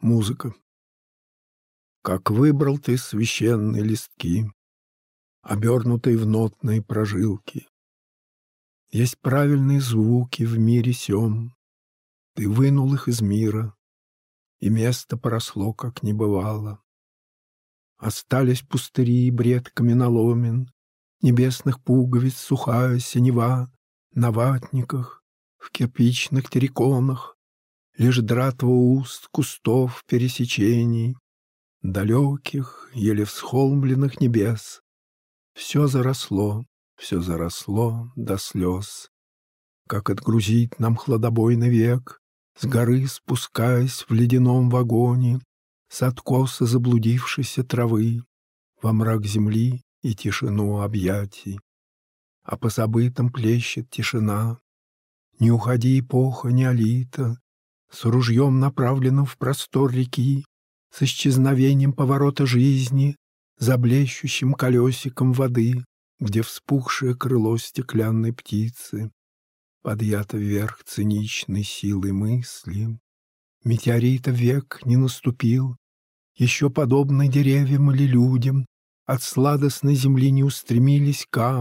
Музыка. Как выбрал ты священные листки, обернутые в нотные прожилки. Есть правильные звуки в мире сём. Ты вынул их из мира, и место поросло, как не бывало. Остались пустыри и бред каменоломен, небесных пуговиц сухая синева, на ватниках, в кирпичных терриконах, лишь дратва уст кустов пересечений, далеких, еле всхолмленных небес. Все заросло до слез. Как отгрузить нам хладобойный век, с горы спускаясь в ледяном вагоне, с откоса заблудившейся травы, во мрак земли и тишину объятий. А по забытым плещет тишина. Не уходи, эпоха неолита, с ружьем, направленным в простор реки, с исчезновением поворота жизни, за блещущим колесиком воды, где вспухшее крыло стеклянной птицы подъято вверх циничной силой мысли. Метеорита век не наступил, еще подобный деревьям или людям, от сладостной земли не устремились камни.